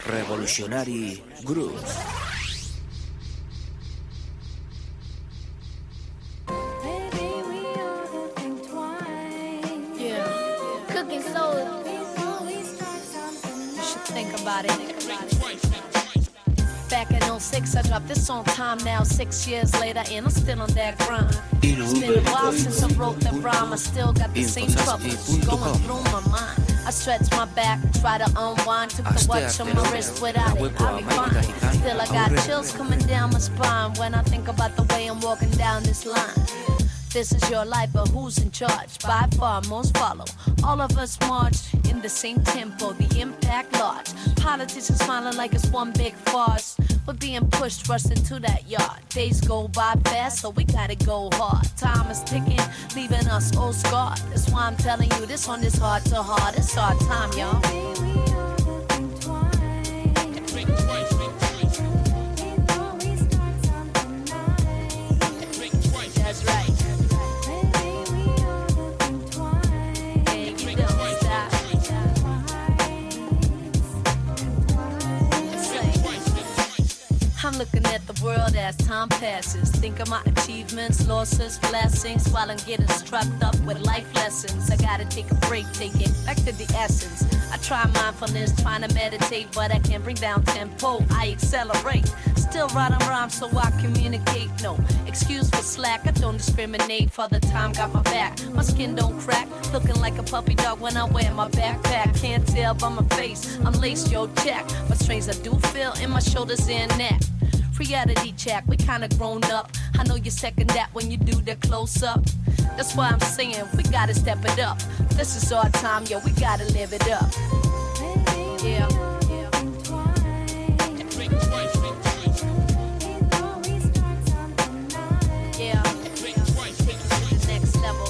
Revolutionary Grooves. Cooking soda. You should think about it. Back in 06, I dropped this on time now, 6 years later, and I'm still on that grind. It's been a while since I wrote that rhyme, I still got the same troubles going through my mind. I stretch my back, try to unwind, took the watch on my wrist without it, I'll be fine. Still I got chills coming down my spine when I think about the way I'm walking down this line. This is your life, but who's in charge? By far, most follow. All of us march in the same tempo, the impact large. Politics is smiling like it's one big farce. We're being pushed, rushed into that yard. Days go by fast, so we gotta go hard. Time is ticking, leaving us all scarred. That's why I'm telling you, this one is heart to heart. It's our time, y'all. That's right. I'm looking at the world as time passes. Think of my achievements, losses, blessings, while I'm getting strapped up with life lessons. I gotta take a break, take it back to the essence. I try mindfulness, trying to meditate, but I can't bring down tempo. I accelerate, still writing rhymes so I communicate. No excuse for slack, I don't discriminate. For the time got my back, my skin don't crack. Looking like a puppy dog when I wear my backpack. Can't tell by my face, I'm laced, yo, check. But strains I do feel in my shoulders and neck. Reality check, we kinda grown up. I know you second that when you do the close up. That's why I'm saying we gotta step it up. This is our time, yo, we gotta live it up. Yeah. Yeah. Take it to the next level.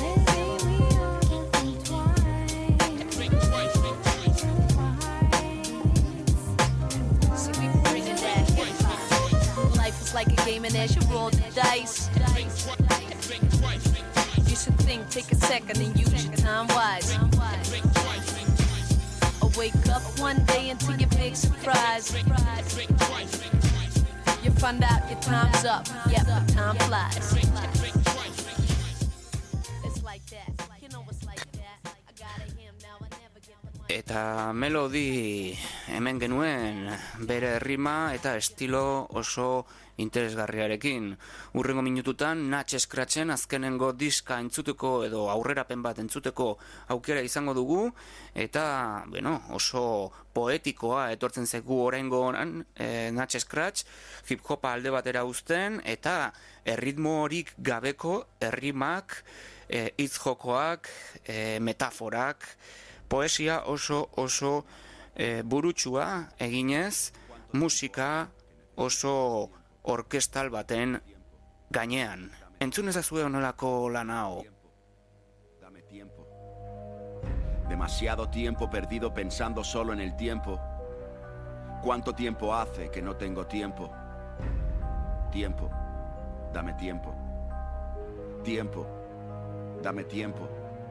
See, we bringing that hip-hop. Life is like a game and as you roll the dice, you should think, take a second and use your time wise. Or wake up one day and to your big surprise, you find out your time's up. Yep, the time flies. It's like that, you know it's like that. I got a hymn now, I never get the money. Eta melodi hemen genuen bere rima eta estilo oso interesgarriarekin. Hurrengo minututan Natch Scratchen azkenengo diska entzuteko edo aurrerapen bat entzuteko aukera izango dugu eta bueno, oso poetikoa etortzen zaigu oraingo honan Natch Scratch, hip hopa alde batera uzten eta erritmorik gabeko errimak, hitz jokoak, metaforak, poesia oso burutsua eginez, musika oso orkestal baten gainean. Entzun ezazue honelako lan hau. Dame tiempo. Demasiado tiempo perdido pensando solo en el tiempo. ¿Cuánto tiempo hace que no tengo tiempo? Tiempo. Dame tiempo. Tiempo. Dame tiempo.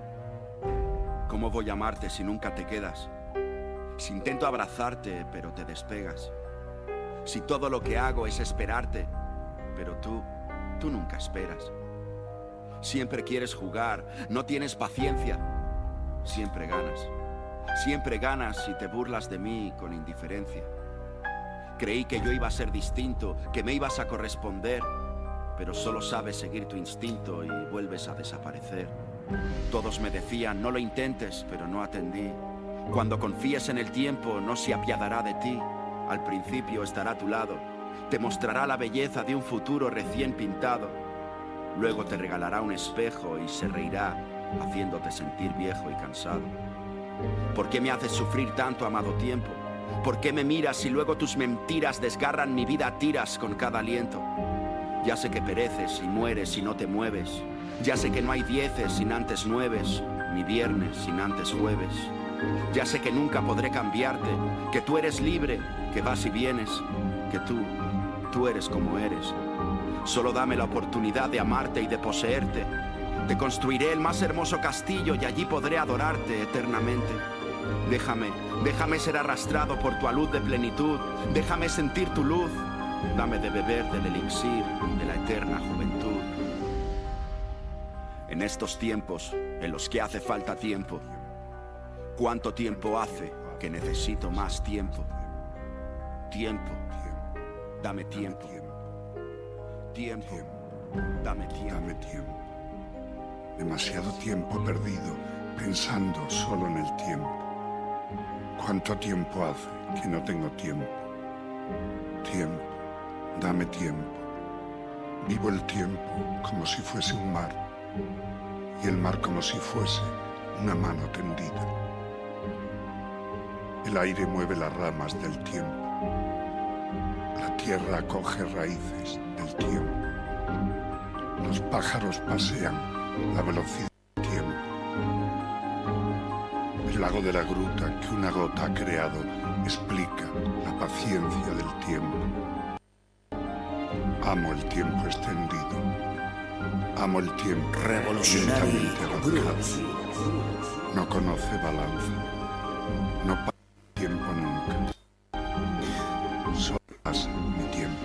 ¿Cómo voy a amarte si nunca te quedas? Si intento abrazarte, pero te despegas. Si todo lo que hago es esperarte, pero tú nunca esperas. Siempre quieres jugar, no tienes paciencia. Siempre ganas si te burlas de mí con indiferencia. Creí que yo iba a ser distinto, que me ibas a corresponder, pero solo sabes seguir tu instinto y vuelves a desaparecer. Todos me decían, no lo intentes, pero no atendí. Cuando confíes en el tiempo, no se apiadará de ti. Al principio estará a tu lado, te mostrará la belleza de un futuro recién pintado. Luego te regalará un espejo y se reirá, haciéndote sentir viejo y cansado. ¿Por qué me haces sufrir tanto, amado tiempo? ¿Por qué me miras y luego tus mentiras desgarran mi vida a tiras con cada aliento? Ya sé que pereces y mueres y no te mueves. Ya sé que no hay dieces sin antes nueves, ni viernes sin antes jueves. Ya sé que nunca podré cambiarte, que tú eres libre, que vas y vienes, que tú eres como eres. Solo dame la oportunidad de amarte y de poseerte. Te construiré el más hermoso castillo y allí podré adorarte eternamente. Déjame ser arrastrado por tu alud de plenitud. Déjame sentir tu luz. Dame de beber del elixir de la eterna juventud. En estos tiempos en los que hace falta tiempo, ¿cuánto tiempo hace que necesito más tiempo? Tiempo, dame tiempo. Tiempo, dame tiempo. Dame tiempo. Demasiado tiempo perdido pensando solo en el tiempo. ¿Cuánto tiempo hace que no tengo tiempo? Tiempo, dame tiempo. Vivo el tiempo como si fuese un mar y el mar como si fuese una mano tendida. El aire mueve las ramas del tiempo. La tierra acoge raíces del tiempo. Los pájaros pasean la velocidad del tiempo. El lago de la gruta que una gota ha creado explica la paciencia del tiempo. Amo el tiempo extendido. Amo el tiempo lentamente abarcado. No conoce balance. No pasa tiempo nunca. Solo pasa mi tiempo.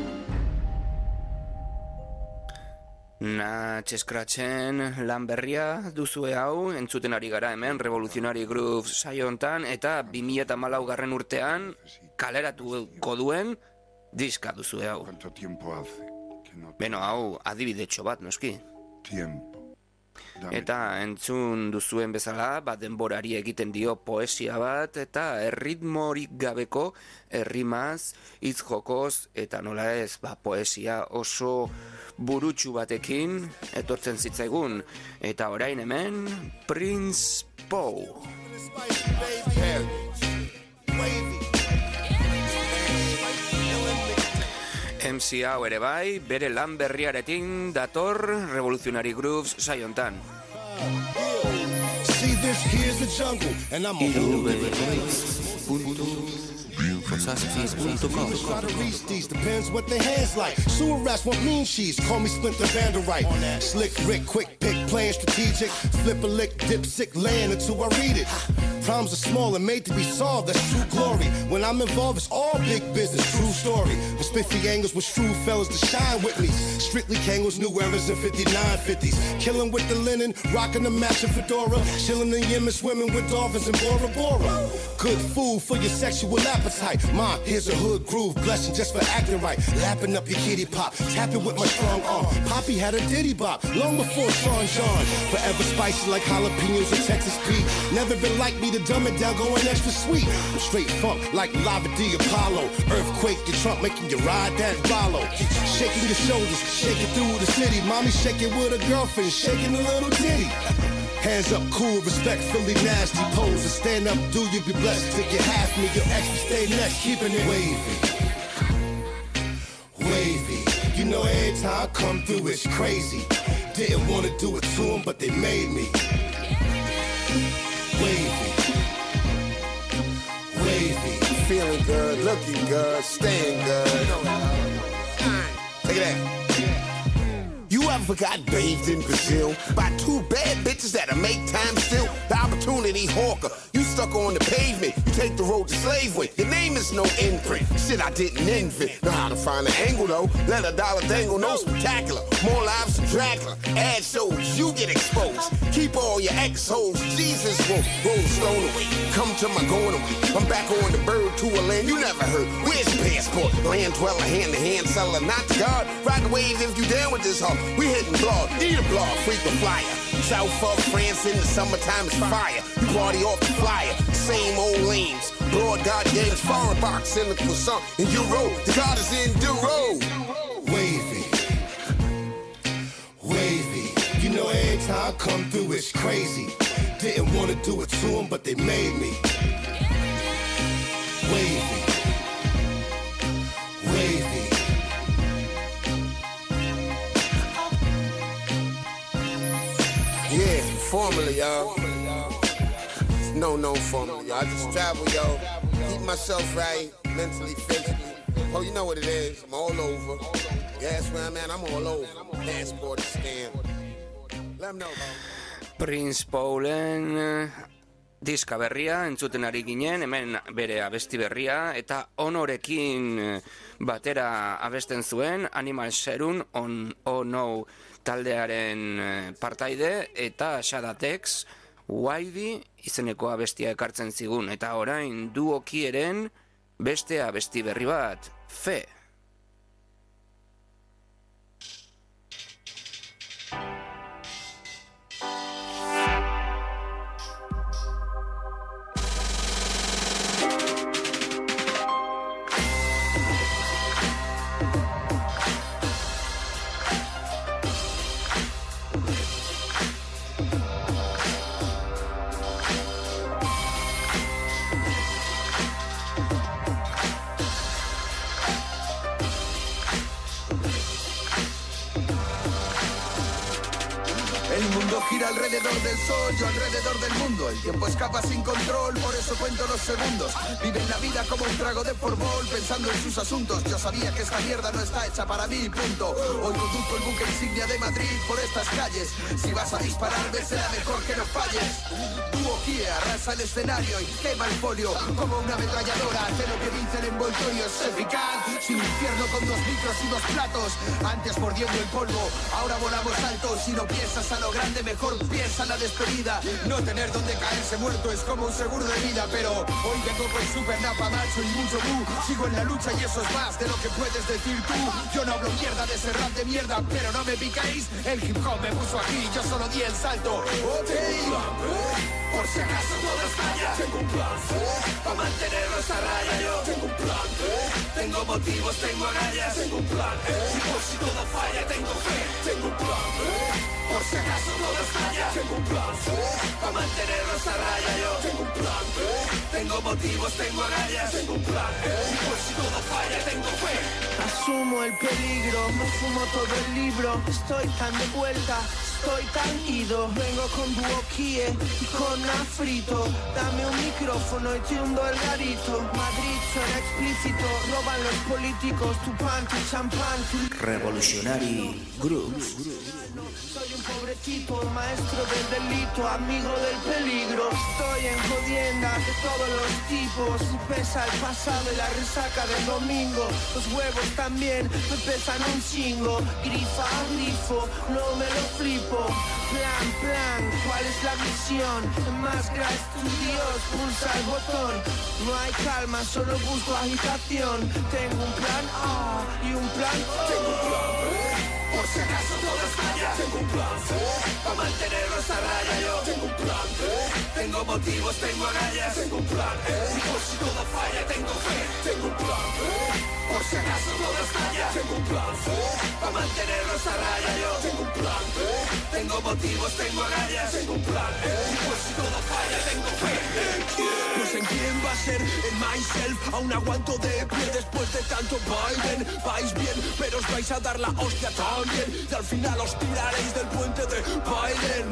Natx Scratchen lan berria duzue hau, entzuten ari gara hemen Revolutionary Groove saio hontan, eta 2014 urtean kaleratuko duen diska duzue hau. ¿Cuánto tiempo hace que no Beno, hau adibidetxo bat, noski. tiempo? Dame Eta entzun duzuen bezala, denborari egiten dio poesia bat, eta erritmorik gabeko errimaz, hitz jokoz, eta nola ez, poesia oso burutsu batekin etortzen zitzaigun. Eta orain hemen, Prince Poe. MC hau ere bai, bere lan berriarekin dator Revolutionary Grooves saiontan. See this, here's the jungle, and I'm a try to reach these, depends what their hands like. Sewer rats want mean cheese, call me Splinter Vanderwright. Slick Rick, quick pick, playing strategic. Flip a lick, dip sick, laying until I read it. Problems are small and made to be solved, that's true glory. When I'm involved, it's all big business, true story. The spiffy angles with shrewd fellas to shine with me. Strictly Kangles, new eras in 5950s. Killing with the linen, rocking the matching fedora. Chilling in Yemen, swimming with dolphins in Bora Bora. Good food for your sexual appetite. Ma, here's a hood groove, blessing just for acting right. Lapping up your kitty pop, tapping with my strong arm. Poppy had a ditty bop, long before Sean John. Forever spicy like jalapenos in Texas Pete. Never been like me to dumb it down, going extra sweet. I'm straight funk like Lava D Apollo. Earthquake the trunk, making you ride that Rollo. Shaking your shoulders, shaking through the city. Mommy shaking with a girlfriend, shaking a little ditty. Hands up, cool, respectfully nasty pose. And stand up, do you be blessed? Take your half me, your extra stay next, keeping it wavy. Wavy. You know every time I come through it's crazy. Didn't want to do it to them, but they made me. Wavy. Wavy. Feeling good, looking good, staying good. Take it out. You ever got bathed in Brazil by two bad bitches that'll make time still? The opportunity hawker, you stuck on the pavement. You take the road to slavery. Your name is no imprint. Shit I didn't invent. Know how to find an angle though. Let a dollar dangle, no spectacular. More lives than Dracula. Ad shows, you get exposed. Keep all your ex-hoes. Jesus won't roll the stone away. Come to my going away. I'm back on the bird to a land you never heard. Where's your passport? Land dweller, hand to hand seller, not the guard. Ride the wave if you down with this hoe. We hitting blog, need a blog, frequent flyer. South of France in the summertime is fire. You party off the flyer, same old lanes. Broad God games, foreign box in the croissant. In Euro, the God is in Duro. Wavy. Wavy. You know every time I come through it's crazy. Didn't want to do it to them, but they made me. Wavy. Wavy. Yeah, formally, y'all. No formally, y'all. I just travel, yo. Keep myself right, mentally, physically. Oh, you know what it is. I'm all over. Yes, where I'm at, I'm all over. Passport stamp. Let them know, bro. Prince Paulen diska berria entzuten ari ginen, hemen bere abesti berria, eta Honorekin batera abesten zuen, Animal Serum, Oh No taldearen partaide, eta Shadatex, Waidy izeneko abestia ekartzen zigun, eta orain Duokieren beste abesti berri bat, Fe. Gira alrededor del sol, yo alrededor del mundo. El tiempo escapa sin control, por eso cuento los segundos. Viven la vida como un trago de Forbol, pensando en sus asuntos. Yo sabía que esta mierda no está hecha para mí, punto. Hoy conduzco el buque insignia de Madrid por estas calles. Si vas a dispararme será mejor que no falles. Duokie arrasa el escenario y quema el folio como una ametralladora. Hace lo que dice el envoltorio, es eficaz. Sin infierno con 2 micros y 2 platos. Antes mordiendo el polvo, ahora volamos alto. Si no piensas a lo grande, mejor piensa en la despedida. No tener donde caerse muerto es como un seguro de vida. Pero hoy vengo con super napa macho y mucho bu. Sigo en la lucha y eso es más de lo que puedes decir tú. Yo no hablo mierda de ese rap de mierda, pero no me picáis. El hip hop me puso aquí, yo solo di el salto. Ok, por si acaso todo estalla. Tengo un plan para mantenerlos a raya. Yo tengo un plan, tengo motivos, tengo agallas. Tengo un plan, y por si todo falla tengo fe. Tengo un plan, por si acaso todo estalla. Tengo un plan para mantenerlos a raya. Yo tengo un plan, tengo motivos, tengo agallas. Tengo un plan, y por si todo falla tengo fe. Asumo el peligro, me fumo todo el libro. Estoy tan de vuelta, estoy tan ido. Vengo con Duokie y con Afrito. Dame un micrófono y te hundo el garito. Madrid suena explícito, roban los políticos. Tu pan, tu champán, tu... Revolutionary Grooves. Soy un pobre tipo, maestro del delito, amigo del peligro. Estoy en jodiendas de todos los tipos. Me pesa el pasado y la resaca del domingo. Los huevos también me pesan un chingo. Grifa a grifo, no me lo flipo. Plan, ¿cuál es la misión? Enmascara estudios, pulsa el botón. No hay calma, solo busco agitación. Tengo un plan A y un plan O. Tengo un plan B, por si acaso todo estalla. Tengo un plan C, para mantenerlos a raya. Yo tengo un plan B, tengo motivos, tengo agallas. Tengo un plan E, y por si todo falla tengo fe. Tengo un plan B, por si acaso todo estalla. Tengo un plan C, para mantenerlos a raya. Yo tengo un plan B, tengo motivos, tengo agallas. Tengo un plan E, y por si todo falla tengo fe. ¿En quién? Pues en quién va a ser, en myself. Aún aguanto de pie después de tanto Biden. Vais bien, pero os vais a dar la hostia también. Y al final os tiraréis del puente de Biden.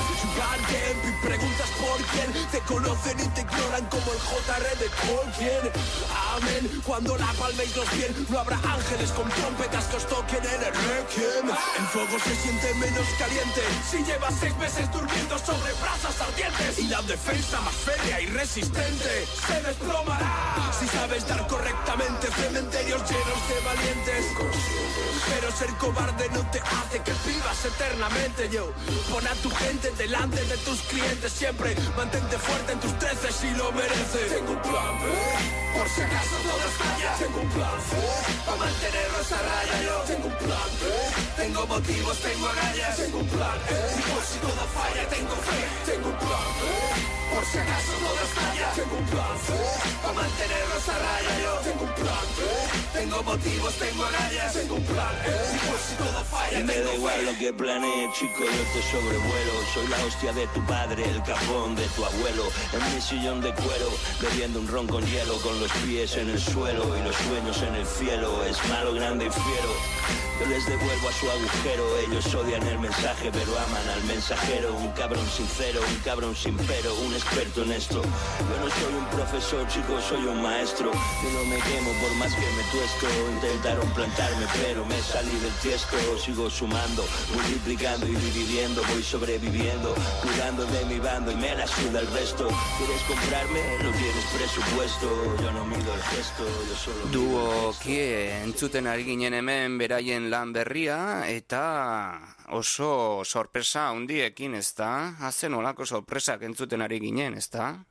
Y preguntas por quién. Te conocen y te ignoran como el JR de Tolkien. Amén, cuando la palméis los bien. No habrá ángeles con trompetas que os toquen en el requiem. El fuego se siente menos caliente si llevas 6 meses durmiendo sobre brasas ardientes. Y la defensa más férrea y resistente se desplomará si sabes dar correctamente cementerios llenos de valientes. Pero ser cobarde no te hace que vivas eternamente. Yo, pon a tu gente delante de tus clientes siempre. Mantente fuerte en tus 13 si lo mereces. Tengo un plan B, por si acaso todo estalla. Tengo un plan C, para mantenerlos a raya. Yo tengo un plan B, tengo motivos, tengo agallas. Tengo un plan E, y por si todo falla tengo fe. Tengo un plan B, por si acaso todo estalla. Tengo un plan C, para mantenerlos a raya. Yo tengo un plan B, tengo motivos, tengo agallas. Tengo un plan E, y por si todo falla tengo fe. Me da igual lo que planees, chico, yo te sobrevuelo. Soy la hostia de tu padre, el cajón de tu abuelo. En mi sillón de cuero, bebiendo un ron con hielo. Con los pies en el suelo y los sueños en el cielo. Es malo, grande y fiero. Yo les devuelvo a su agujero. Ellos odian el mensaje pero aman al mensajero. Un cabrón sincero, un cabrón sin pero. Un experto en esto. Yo no soy un profesor, chico, soy un maestro. Yo no me quemo por más que me tueste esto. Intentaron plantarme pero me salí del tiesto. Sigo sumando, multiplicando y dividiendo. Voy sobreviviendo, cuidando de mi bando y me la suda el resto. ¿Quieres comprarme? No tienes presupuesto. Yo no mido el gesto, yo solo Duo kie entzuten ari ginen hemen beraien lan berria eta oso sorpresa handiekin, ezta? Hazen olako sorpresak entzuten ari ginen, ezta?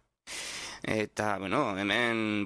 Eta, bueno, hemen,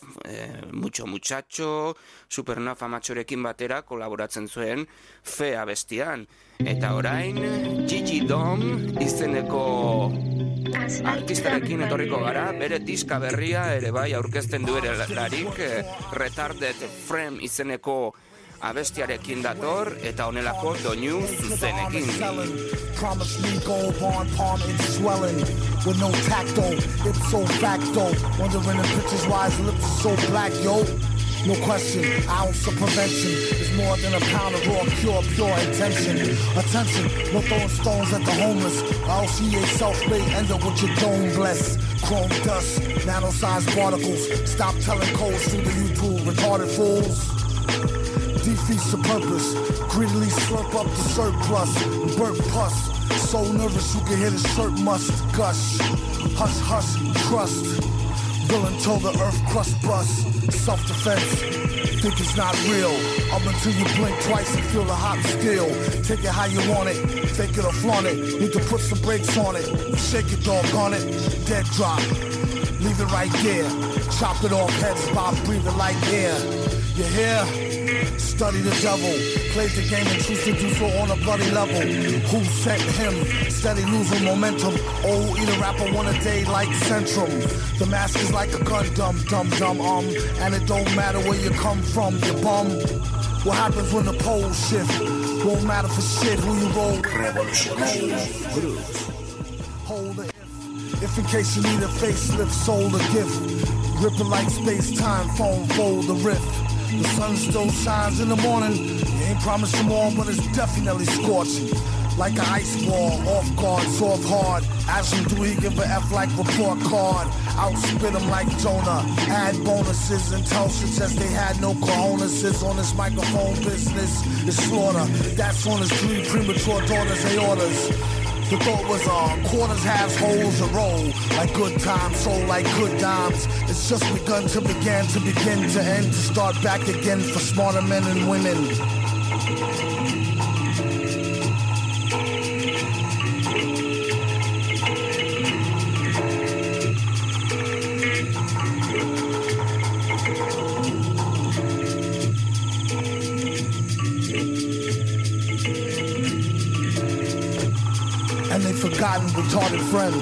Mucho Muchacho, Supernafa Machorekin batera kolaboratzen zuen Fea bestian. Eta orain, Gigi Dom izeneko artistarekin etorriko gara, bere diska berria ere bai aurkezten du ere larik, Retarded Frame izeneko abestiarekin dator, eta honelako doinu zuzenekin. Promise me gold bond, palm and swelling with no tacto, ipso facto. Wondering if pictures why his lips are so black, yo. No question, ounce of prevention is more than a pound of raw, pure intention. Attention, no throwing stones at the homeless. LCA self-made, end up with your dome blessed. Chrome dust, nano-sized particles. Stop telling codes through the YouTube, retarded fools. Defeats the purpose, greedily slurp up the surplus, burp pus, so nervous you can hear the shirt must gush. Hush, hush, trust, villain told the earth crust bust. Self-defense, think it's not real, up until you blink twice and feel the hot steel. Take it how you want it, fake it or flaunt it, need to put some brakes on it. Shake it, doggone it, dead drop, leave it right there. Chop it off heads, Bob, breathe it like air. You hear? Study the devil, played the game and choose to do so on a bloody level. Who sent him? Steady losing momentum. Oh, eat a rapper one a day like Centrum. The mask is like a gun, dumb, and it don't matter where you come from, you bum. What happens when the poles shift? Won't matter for shit who you roll with. Hold it. If in case you need a facelift, sold a gift. Rip it like space-time, foam, fold the rift. The sun still shines in the morning. You ain't promised tomorrow, but it's definitely scorching. Like an ice ball, off guard, soft hard. Ask him, do he give a F like report card? Outspit him like Jonah. Add bonuses and tell shit says they had no cojones on this microphone business. It's slaughter. That's on his 3 premature daughters' aortas. The thought was quarters, halves, holes, a roll. Like good times, sold like good dimes. It's just begun to begin to end, to start back again for smarter men and women. And they forgotten retarded friend.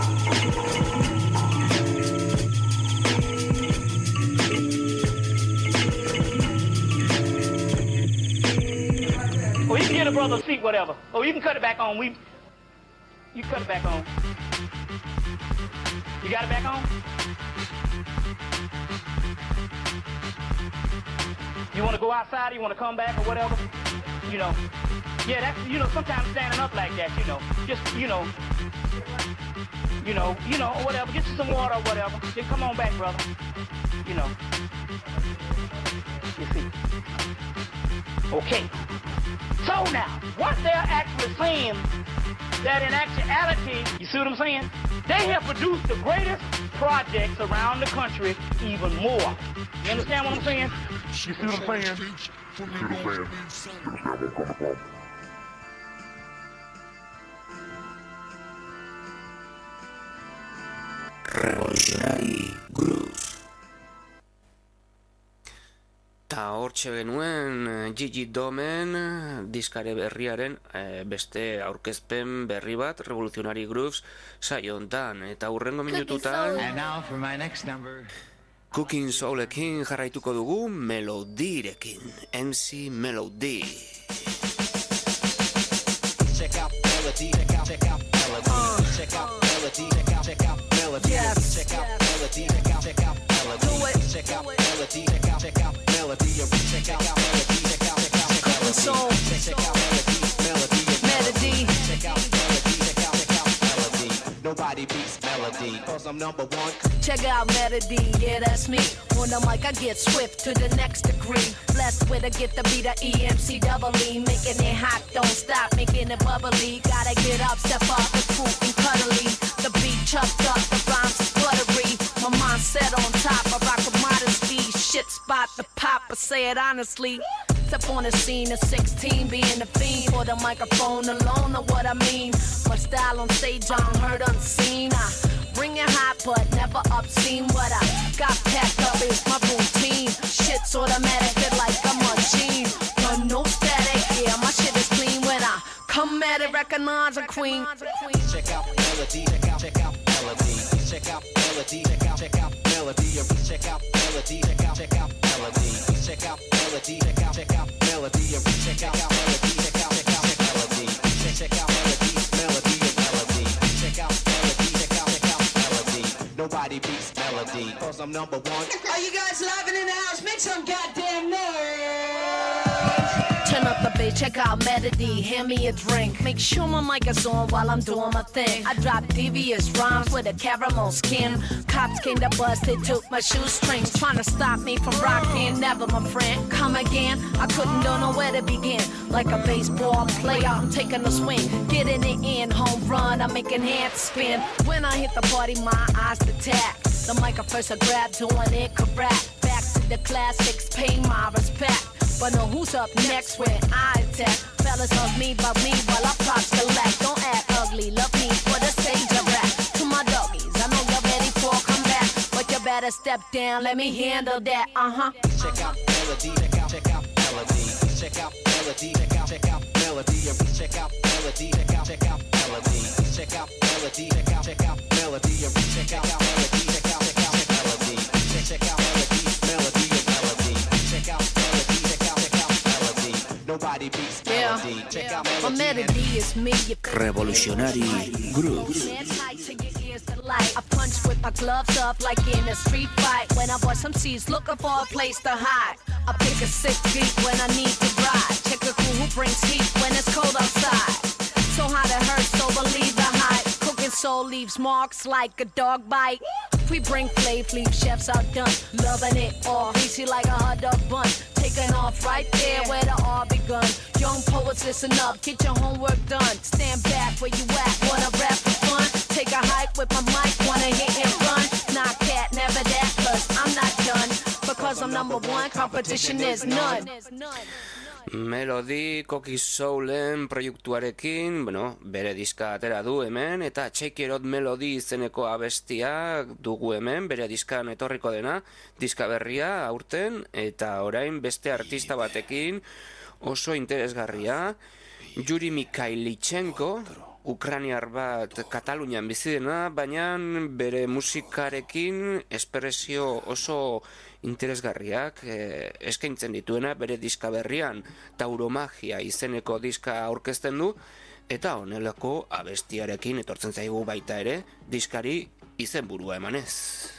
Or you can get a brother a seat, whatever. Or you can cut it back on. You cut it back on. You got it back on? You want to go outside, you want to come back or whatever? You know. Yeah, that's, sometimes standing up like that, just, or whatever, get you some water or whatever. Then come on back, brother. You see. Okay. So now, what they're actually saying, that in actuality, you see what I'm saying? They have produced the greatest projects around the country even more. You understand what I'm saying? You see what I'm saying? Revolutionary Grooves. Ta hortxe genuen Gigi Domen diskare berriaren beste aurkezpen berri bat, Revolutionary Grooves saio hontan, eta hurrengo minututan Cooking Soulekin jarraituko dugu Melodirekin, MC Melody. Check out Melody, check out Melody, check out Melody, check out Melody, yes. Check out Melody, check out Melody, do it. Check out Melody, check out Melody, check out Melody, check out Cooking Soul, check out Melody, check out Melody, check out Melody. No Nobody beats melody, cause I'm number one. Check out Melody, yeah, that's me. On the mic, I get swift to the next degree. Blessed with a gift to be the EMC double E. Making it hot, don't stop, making it bubbly. Gotta get up, step up, the fruit and cuddly. The beat chucked up, the rhymes is buttery. My mind set on top, I rock with modesty. Shit spot the pop, I say it honestly. Step on the scene at 16, being the fiend for the microphone alone, know what I mean. My style on stage, unheard, unseen. I bring it hot, but never obscene. What I got packed up is my routine. Shit's automatic, feel like a machine. No static, yeah, my shit is clean. When I come at it, recognize a queen. Check out melody, check out melody, check out melody, check out melody, check out melody, check out melody, check out melody, check out melody, check out melody, check out melody, check out melody, melody, check out melody, check out melody. Nobody beats melody, cause I'm number one. Are you guys living in the house? Make some goddamn noise. Turn up the bass, check out Melody, hand me a drink. Make sure my mic is on while I'm doing my thing. I drop devious rhymes with a caramel skin. Cops came to bust, they took my shoestrings. Trying to stop me from rocking, never my friend. Come again, I couldn't know where to begin. Like a baseball player, I'm taking a swing. Getting it in, home run, I'm making hands spin. When I hit the party, my eyes detect. The mic I first I grab, doing it correct. Back to the classics, pay my respect. But know who's up next when I attack. Fellas love me, but me while I props collect. Don't act ugly, love me for the stage of rap. To my doggies, I know you're ready for a comeback, but you better step down, let me handle that, Check out melody, check out melody, check out melody, check out melody, check out melody, check out melody, check out melody, check out melody, check out melody, check out melody, check out melody, melody, check out melody, check out melody. Nobody beats melody. Check out melody. My melody is me. Revolutionary grooves. I punch with my gloves up like in a street fight. When I bust some seeds looking for a place to hide. I pick a sick beat when I need to ride. Check a crew who brings heat when it's cold outside. So hot it hurts, so believe the hype. Cooking soul leaves marks like a dog bite. We bring flav, leave chefs outdone. Loving it all, greasy like a hot dog bun. Taking off right there where the all begun. Young poets, listen up, get your homework done. Stand back where you at, wanna rap for fun. Take a hike with my mic, wanna hit and run. Not cat, never that, cause I'm not done. Because I'm number one, competition is none. Melody Cocky Soulen proiektuarekin, bere diska atera du hemen, eta Shake It Out Melody izeneko abestia dugu hemen, bere diskan etorriko dena, diska berria aurten, eta orain beste artista batekin oso interesgarria, Yuri Mikhailichenko, ukrainiar bat Katalunian bizi dena, baina bere musikarekin espresio oso interesgarriak eskaintzen dituena bere diska berrian. Tauromagia izeneko diska aurkezten du, eta honelako abestiarekin etortzen zaigu baita ere, diskari izenburua emanez.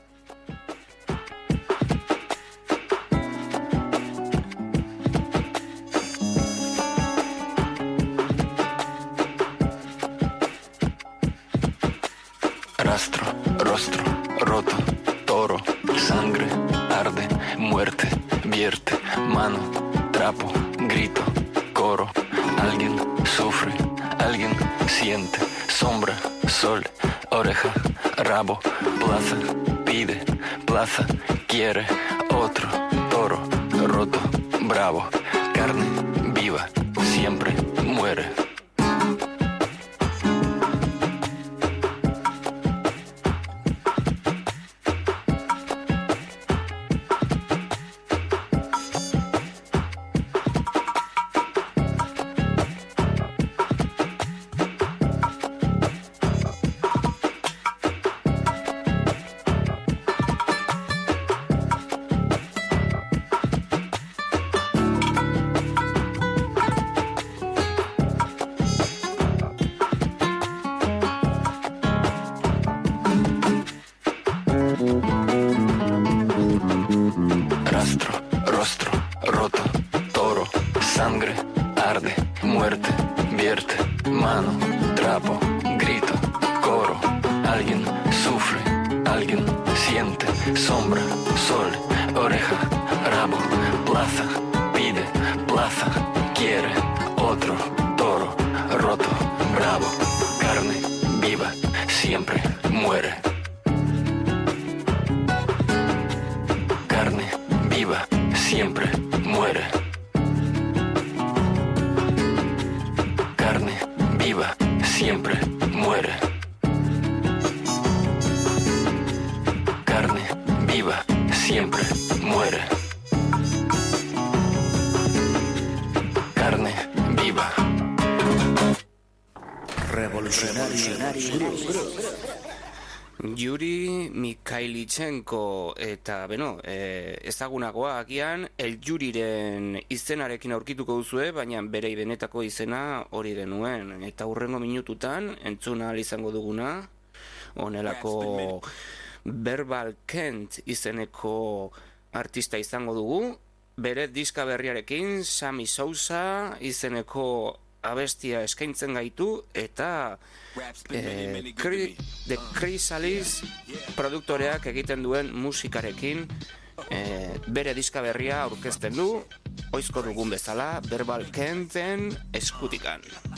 Rastro, rostro, roto, toro, sangre, arde, muerte, vierte, mano, trapo, grito, coro. Alguien sufre, alguien siente, sombra, sol, oreja, rabo, plaza, pide, plaza, quiere, otro, toro, roto, bravo, carne, viva, siempre muere. Muerte, vierte, mano, trapo, grito, coro. sombra, sol, oreja, rabo, plaza, pide, plaza, quiere, otro, toro, roto, bravo, carne, viva, siempre muere. Carne, viva, siempre muere. Carne, viva, siempre muere. Carne, viva, siempre muere. Carne, viva. Revolucionario. Yuri Mikhailichenko eta ezagunagoa agian El Yuriren izenarekin aurkituko duzue, baina bere benetako izena hori genuen, eta hurrengo minututan entzun ahal izango duguna honelako Verbal Kent izeneko artista izango dugu, bere diska berriarekin Sammy Sosa izeneko abestia eskaintzen gaitu, eta The Chrysalis produktoreak egiten duen musikarekin bere diska berria aurkezten du, oizko dugun bezala, Verbal Kenten eskutikan.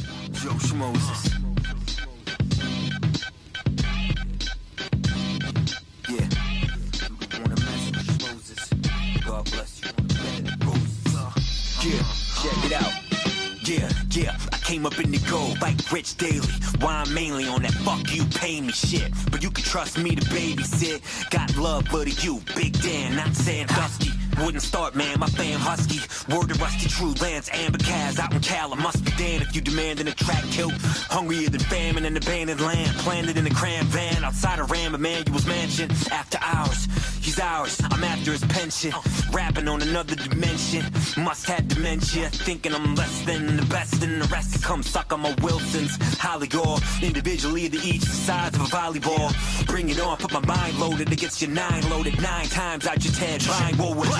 Check it out. Yeah, I came up in the gold like Rich Daily. Wine mainly on that fuck you pay me shit. But you can trust me to babysit. Got love for you, Big Dan, not Sandusky. Wouldn't start, man, my fam husky. Word to Rusty True Lance, Amber Kaz out in Cal. I must be damned if you demanding a track kill. Hungrier than famine in abandoned land. Planted in a cram van outside of Ram Emanuel's mansion. After hours, he's ours, I'm after his pension. Rapping on another dimension. Must have dementia. Thinking I'm less than the best, and the rest come suck on my Wilsons. Holly Gore, individually to each the size of a volleyball. Bring it on, put my mind loaded against your 9 loaded 9 times. I just had blind woe with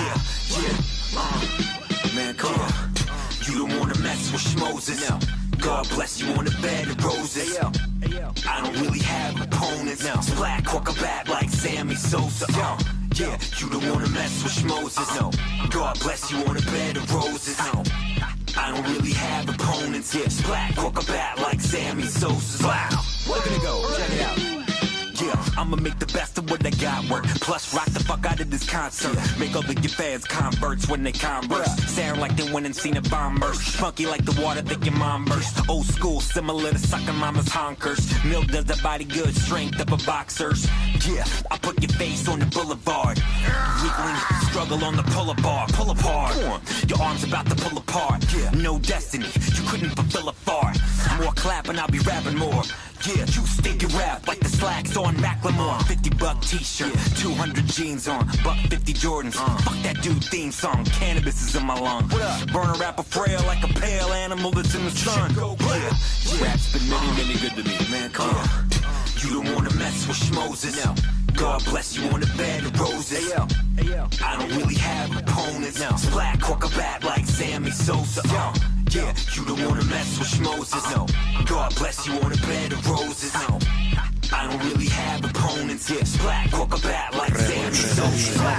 man, come on. You don't wanna mess with schmozes. God bless you on the bed of roses. I don't really have opponents. Splat, quack a bat like Sammy Sosa. Yeah, you don't wanna mess with schmozes. God bless you on the bed of roses. I don't really have opponents. Splat, quack a bat like Sammy Sosa. Wow, look at it go, check it out. Yeah, I'ma make the best of what I got work. Plus rock the fuck out of this concert. Make all of your fans converts when they converse. Sound like they went and seen a bomb burst. Funky like the water that your mom burst. Old school, similar to sucking mama's honkers. Milk does the body good, strength of a boxer's. Yeah, I put your face on the boulevard. Weakling, struggle on the pull apart. Pull apart, your arms about to pull apart. No destiny, you couldn't fulfill a fart. More clapping, I'll be rapping more. Yeah, you stinking rap like the slacks on Macklemore. $50 t-shirt, 200 jeans on, $150 Jordans. Fuck that dude theme song, cannabis is in my lung. Burn a rapper frail like a pale animal that's in the sun. Rap's been many good to me, man, come on. You don't wanna mess with schmozes. God bless you on the bed of roses. I don't really have opponents. Splat, quack a bat like Sammy Sosa. Yeah, you don't wanna mess with schmozes. God bless you on the bed of roses. I don't really have opponents. Splat, quack a bat like Sammy Sosa.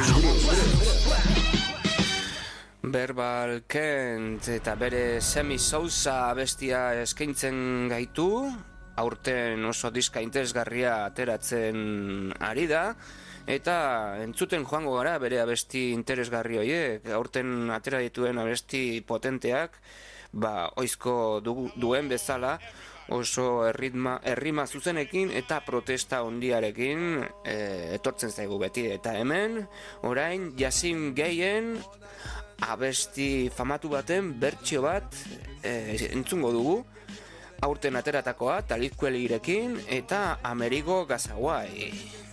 Verbal Kent eta bere Sammy Sosa bestia eskaintzen gaitu. Aurten oso diska interesgarria ateratzen ari da, eta entzuten joango gara bere abesti interesgarri horiek. Aurten atera dituen abesti potenteak, oizko duen bezala, oso errima zuzenekin eta protesta hondiarekin etortzen zaigu beti. Eta hemen, orain, Yasin Gayen abesti famatu baten bertsio bat entzungo dugu, aurten ateratakoa Talib Kwelirekin eta Amerigo Gazawai.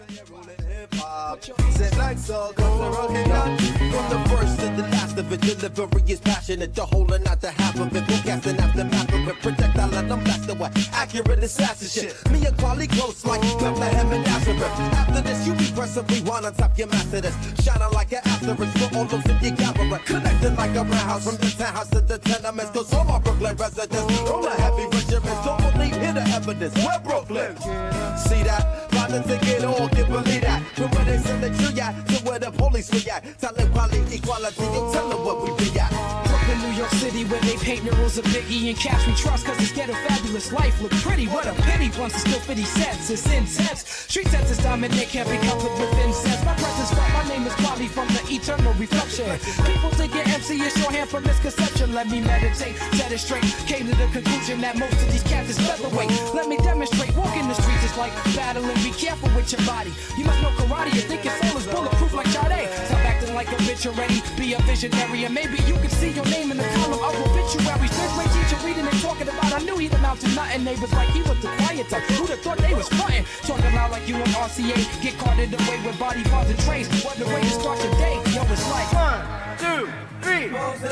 Said nights all gone from the first to the last of it. Delivery is passionate, the whole and not the half of it. Forecasting after map of it, projectile and I'm blessed away. Accurate assassin shit. Me and quality close like Bethlehem and Nazareth. After this, you impressively one on top your master this. Shining like an asterisk for all those in your cabaret. Connected like a roundhouse from the townhouse to the tenements. Cause all my Brooklyn residents roll a heavy regiments. Don't believe, hear the evidence. We're Brooklyn. See that? violence and get all, can believe that. From where they select you at to where the police react. Talent, quality, equality, you tell them what we be at. Brooklyn, New York City, where they paint murals of Biggie and Cash we trust, cause it's ghetto fabulous life look pretty. What a pity, once it's still 50 cents, it's intense. Street sense is dominant, can't be coupled with incense. My presence felt, my name is Quali from the eternal reflection. People think your MC is shorthand for misconception. Let me meditate, set it straight. Came to the conclusion that most of these cats is featherweight. Let me demonstrate, walk in the streets is like battling. Be careful with your body. You must know karate, you think your soul is bulletproof like Sade. Stop acting like a bitch already, be a visionary. And maybe you can see your name in the column of obituaries. Third grade teacher reading and talking about, I knew he'd amount to nothing. Neighbors like he was the quiet type. Who'd have thought they was frontin'? Talking loud like you on RCA. Get carted away with body parts and trays. What the way to start your day? Yo, it's like 1, 2, 3.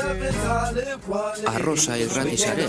Arrosa irrati zarez.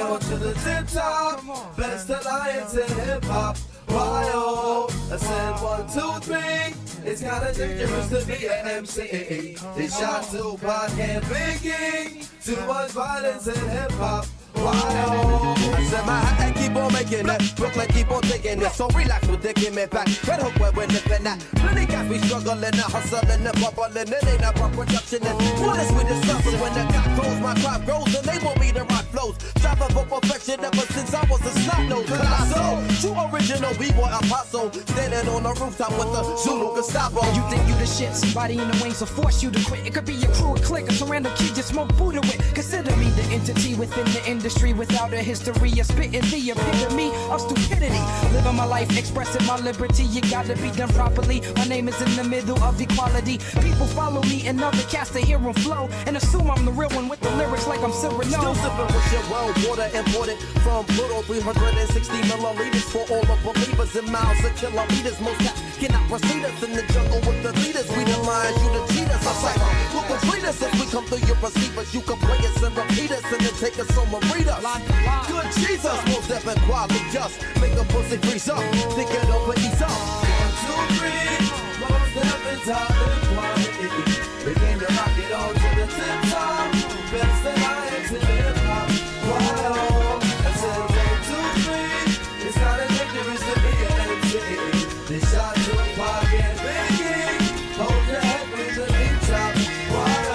Best alliance in hip hop. Why oh? I said 1, 2, 3. It's kinda dangerous to be an MC. They shot Tupac and Biggie. Too much violence in hip hop. I said my hat keep on making it. Brooklyn keep on taking it. So relax with taking me back. Red Hook where we're living at. Plenty guys be struggling and hustling and bubbling. It ain't about production and what is we discussing. When the gap grows, my crop grows, and they want me to rock flows. Striving for perfection ever since I was a snot nose. Colossal, true original B-boy apostle. Standing on the rooftop with the Zulu Gestapo. You think you the shit? Somebody in the wings will force you to quit. It could be your crew, a clique, or some random kid just smoke Buddha with. Consider me the entity within the industry without a history of spitting the epitome of stupidity. Living my life, expressing my liberty. You gotta be done properly. My name is in the middle of equality. People follow me and other cats to hear them flow and assume I'm the real one with the lyrics like I'm Cyrano. Still sipping with your well water imported from Pluto. 360 milliliters for all the believers in miles of kilometers. Most cats cannot proceed us in the jungle with the leaders. We the lions, you the cheaters. I say, who can treat us if we come through your receivers? You can play us and repeat us and then take us home and read us. Good Jesus, most deaf and quality just make a pussy freeze up, think it over, ease up. 1, 2, 3, most deaf and quality. We came to rock it on to the tip top. Best alliance in hip hop. Wow, I said 1, 2, 3. It's kinda dangerous to be an MC. They shot Tupac and Biggie. Hold your head with the big top. Wow.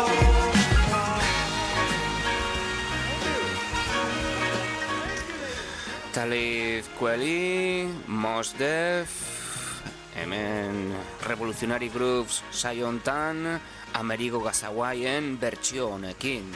Talib Kweli, Mos Def, hemen Revolutionary Grooves saio hontan, Amerigo Gazawaien bertsio honekin.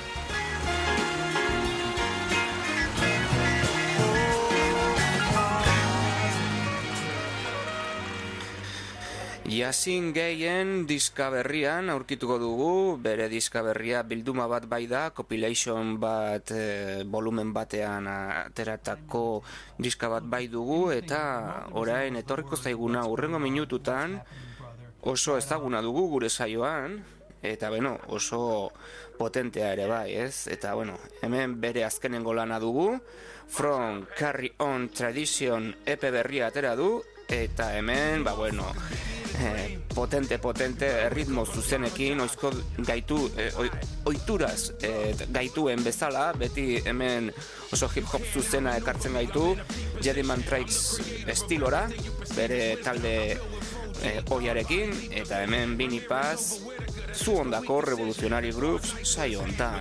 Yasin gehien diska berrian aurkituko dugu, bere diska berria bilduma bat bai da, compilation bat, volumen batean ateratako diska bat bai dugu, eta orain etorriko zaiguna hurrengo minututan oso ezaguna dugu gure saioan, eta beno, oso potentea ere bai, ez? Eta bueno, hemen bere azkenengo lana dugu, From Carry On Tradition EP berria atera du, eta hemen, ba bueno, potente, ritmo zuzenekin, oizko gaitu, oituraz gaituen bezala, beti hemen oso hip-hop zuzena ekartzen gaitu, Jedi Mantrax estilora, bere talde oiarekin, eta hemen Bini Paz, zu ondako Revolutionary Grooves saio hontan.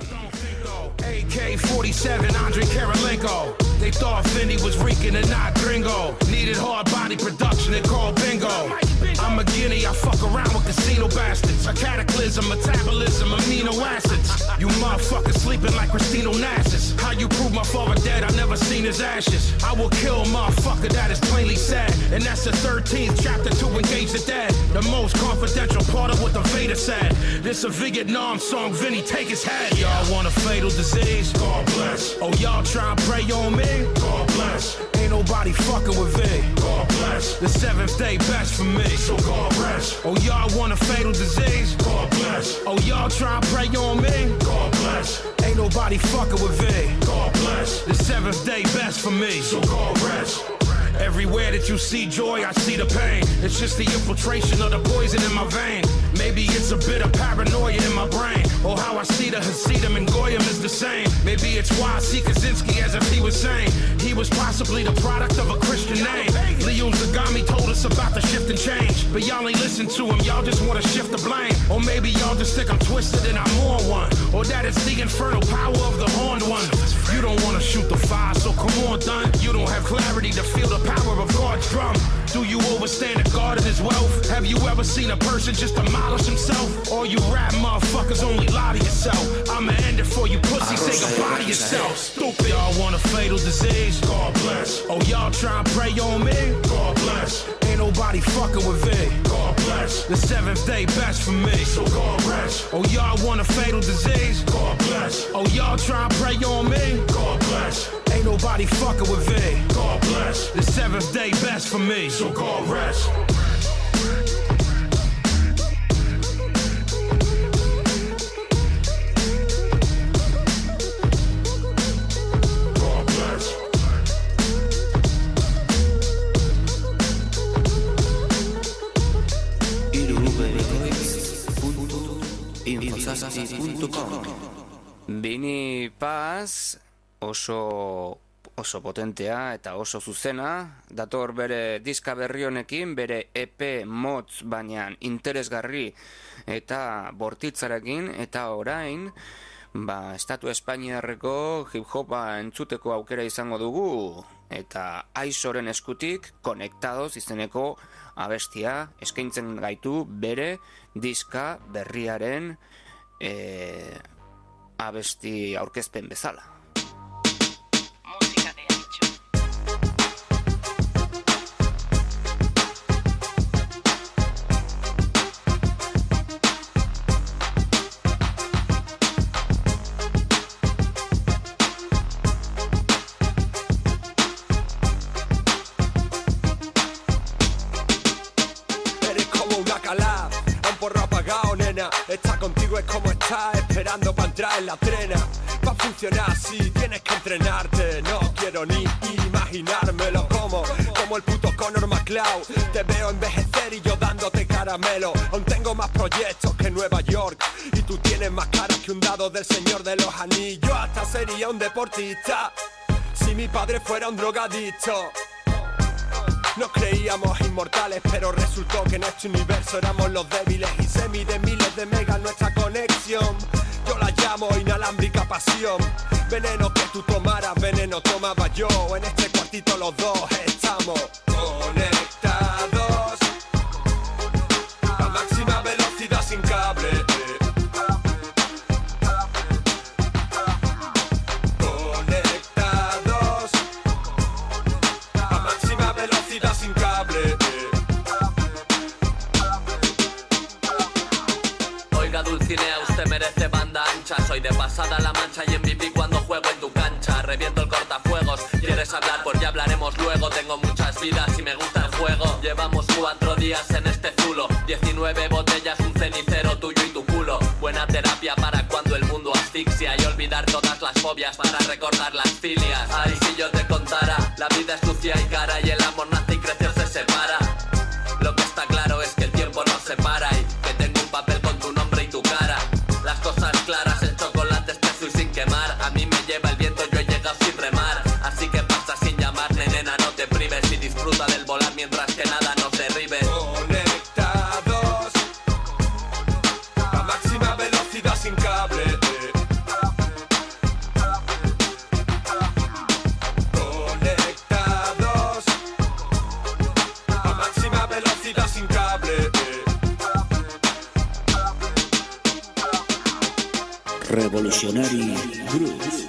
AK-47, Andre Karolinko. They thought Fendi was Rican and not gringo. Needed hard body production and called bingo. I'm a guinea, I fuck around with casino bastards. A cataclysm, metabolism, amino acids. You motherfuckers sleeping like Christina Onassis. How you prove my father dead? I never seen his ashes. I will kill a motherfucker that is plainly sad. And that's the 13th chapter to engage the dead. The most confidential part of what the Vader said. This a Vietnam song, Vinny, take his head. Y'all want a fatal disease? God bless. Oh, y'all try and pray on me? God bless. Ain't nobody fucking with V. God bless. The seventh day best for me, so God rest. Oh, y'all want a fatal disease? God bless. Oh, y'all try and pray on me? God bless. Ain't nobody fucking with V. God bless. The seventh day best for me, so God rest. Everywhere that you see joy, I see the pain. It's just the infiltration of the poison in my vein. Maybe it's a bit of paranoia in my brain. or how I see the Hasidim and Goyim is the same. Maybe it's why I see Kaczynski as if he was saying he was possibly the product of a Christian name. Leo Zagami told us about the shift and change, but y'all ain't listen to him, y'all just want to shift the blame. Or maybe y'all just think I'm twisted and I'm on one, or that it's the infernal power of the horned one. You don't want to shoot the fire, so come on, done. You don't have clarity to feel the power of God's drum. Do you overstand the God of his wealth? Have you ever seen a person just demolish himself? All you rap motherfuckers only lie to yourself. I'ma end it for you pussy, say goodbye to yourself. Stupid. Y'all want a fatal disease? God bless. Oh, y'all try and pray on me? God bless. Ain't nobody fucking with me. God bless. The seventh day best for me, so God rest. Oh, y'all want a fatal disease? God bless. Oh, y'all try and pray on me? God bless. Ain't nobody fucking with me. God bless. The seventh day best for me, so God rest. Bini Paz oso potentea eta oso zuzena, dator bere diska berri honekin, bere EP motz baina interesgarri eta bortitzarekin, eta orain estatu espainiarreko hip-hopa entzuteko aukera izango dugu, eta Aizoren eskutik Konektados izeneko abestia eskaintzen gaitu bere diska berriaren abesti aurkezpen bezala. Estar contigo es como estar esperando para entrar en la trena. Va a funcionar así, tienes que entrenarte. No quiero ni imaginármelo como el puto Conor McCloud. Te veo envejecer y yo dándote caramelo. Aún tengo más proyectos que Nueva York, y tú tienes más caras que un dado del Señor de los Anillos. Hasta sería un deportista si mi padre fuera un drogadicto. Nos creíamos inmortales, pero resultó que en este universo éramos los débiles, y se mide miles de megas nuestra conexión. Yo la llamo inalámbrica pasión. Veneno que tú tomaras, veneno tomaba yo. En este cuartito los dos estamos conectados a máxima velocidad sin cable. Soy de pasada la mancha y MVP cuando juego en tu cancha. Reviento el cortafuegos, ¿quieres hablar? Pues ya hablaremos luego. Tengo muchas vidas y me gusta el juego. Llevamos 4 días en este zulo, 19 botellas, un cenicero tuyo y tu culo. Buena terapia para cuando el mundo asfixia, y olvidar todas las fobias para recordar las filias. Ay, si yo te contara, la vida es sucia y cara, y el amor nace y crece o se separa. Lo que está claro es que el tiempo no se para, y que tengo un papel con tu nombre y tu cara. Las cosas claras, el chocolate espeso y sin quemar. A mí me lleva el viento, yo he llegado sin remar. Así que pasa sin llamarme, nena, no te prives, y disfruta del volar mientras que nada nos derribe. Conectados a máxima velocidad sin cable. Conectados a máxima velocidad sin cable. Revolutionary Groove.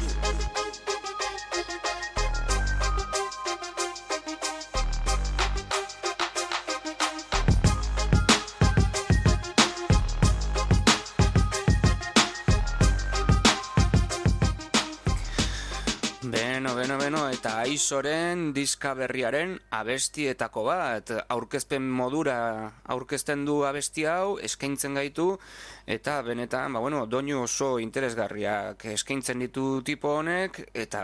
Beno, eta Aizoren diska berriaren abestietako bat, aurkezpen modura aurkezten du abesti hau, eskaintzen gaitu, eta benetan, doinu oso interesgarriak eskaintzen ditu tipo honek, eta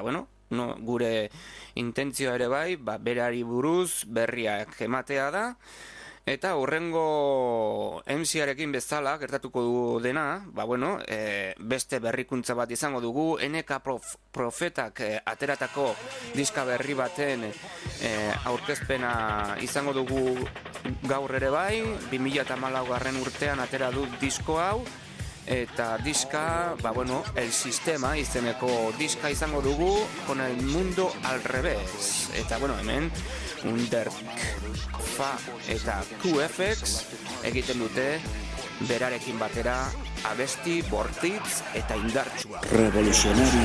gure intentzioa ere bai, berari buruz berriak ematea da, Eta hurrengo MC-arekin bezala gertatuko du dena, beste berrikuntza bat izango dugu, NK Profetak ateratako diska berri baten aurkezpena izango dugu gaur ere bai, 2014 urtean atera du disko hau, eta diska, El Sistema izeneko diska izango dugu, con el mundo al revés. Eta hemen Underk, Fa eta QFX egiten dute berarekin batera abesti bortitz eta indartsua. Revolucionario.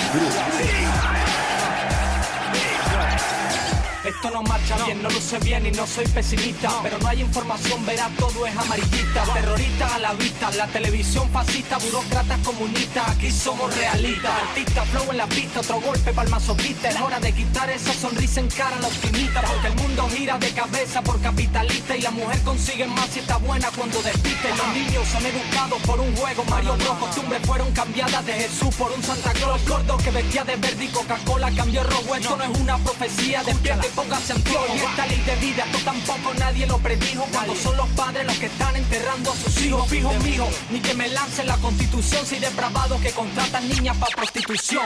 Esto no marcha bien, no luce bien y no soy pesimista, pero no hay información, verá, todo es amarillista. Terroristas a la vista, la televisión fascista, burócratas comunistas, aquí somos realistas. Artistas, flow en la pista, otro golpe pa'l masoquista. Es hora de quitar esa sonrisa en cara a la optimista, porque el mundo gira de cabeza por capitalista y la mujer consigue más si está buena cuando despiste. Los niños son educados por un juego, Mario Bros. Costumbres fueron cambiadas de Jesús por un Santa Claus. Gordo que vestía de verde y Coca-Cola cambió rojo. Esto no es una profecía, despierte, póngase anteojos. Y esta ley de vida, esto tampoco nadie lo predijo. Cuando son los padres los que están enterrando a sus hijos. Fijo mijo, ni que me lancen la constitución. Si depravados que contratan niñas para prostitución.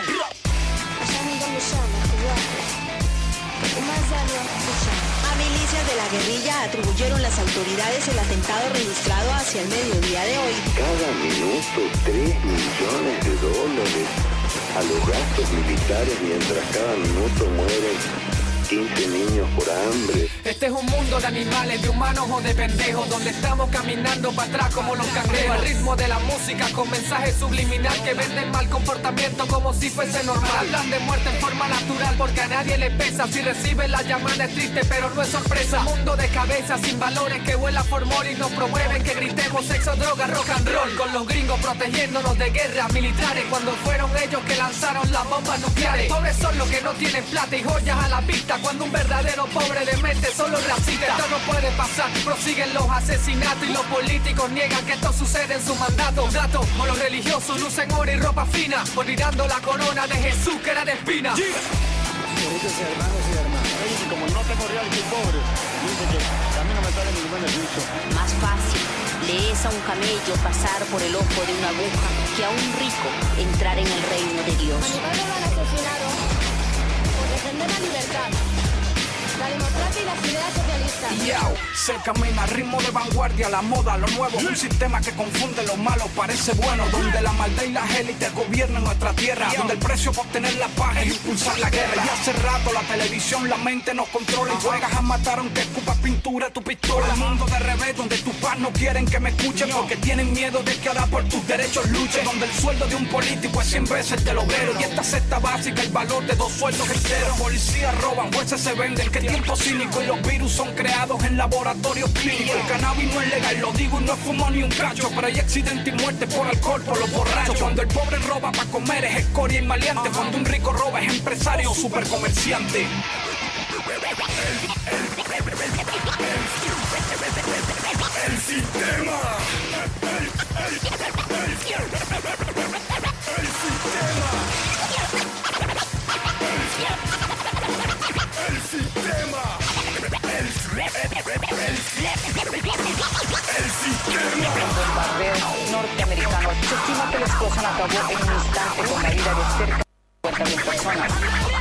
A milicias de la guerrilla atribuyeron las autoridades el atentado registrado hacia el mediodía de hoy. Cada minuto $3 millones a los gastos militares, mientras cada minuto mueren 15 niños por hambre. Este es un mundo de animales, de humanos o de pendejos, donde estamos caminando para atrás como los cangrejos. Al ritmo de la música con mensaje subliminal que venden mal comportamiento como si fuese normal. Hablan de muerte en forma natural porque a nadie le pesa. Si reciben la llamada es triste pero no es sorpresa. Un mundo de cabeza sin valores que vuela por mor y nos promueven que gritemos sexo, droga, rock and roll. Con los gringos protegiéndonos de guerras militares cuando fueron ellos que lanzaron las bombas nucleares. Pobres son los que no tienen plata y joyas a la vista, cuando un verdadero pobre de mente solo racista. Esto no puede pasar, prosiguen los asesinatos y los políticos niegan que esto sucede en su mandato. Datos o los religiosos lucen oro y ropa fina, olvidando la corona de Jesús que era de espina. Queridos hermanos y hermanas, como no tengo real y pobre, dice que a mí no me sale ningún beneficio. Más fácil le es a un camello pasar por el ojo de una aguja que a un rico entrar en el reino de Dios. A mi padre lo han asesinado por defender la libertad, la democracia y las ideas socialistas. Yao, se camina, ritmo de vanguardia, la moda, lo nuevo. Un sistema que confunde lo malo, parece bueno. Donde la maldad y las élites gobiernan nuestra tierra. Donde el precio por obtener la paz es impulsar la guerra. Y hace rato la televisión, la mente nos controla. Y juegas a matar aunque escupas pintura tu pistola. El mundo de revés, donde tus paz no quieren que me escuchen porque tienen miedo de que ahora por tus derechos luchen. Donde el sueldo de un político es 100 veces el del obrero. Y esta cesta básica, el valor de 2 sueldos enteros. Policías roban, jueces se venden. Que tiempo cínico y los virus son creados en laboratorios clínicos. El cannabis no es legal, lo digo y no es fumo ni un cacho. Pero hay accidente y muerte por alcohol, por los borrachos. Cuando el pobre roba para comer es escoria y maleante. Cuando un rico roba es empresario o supercomerciante. El sistema. El bombardeo norteamericano. Se estima que la explosión acabó en un instante con la vida de cerca de 50.000 personas.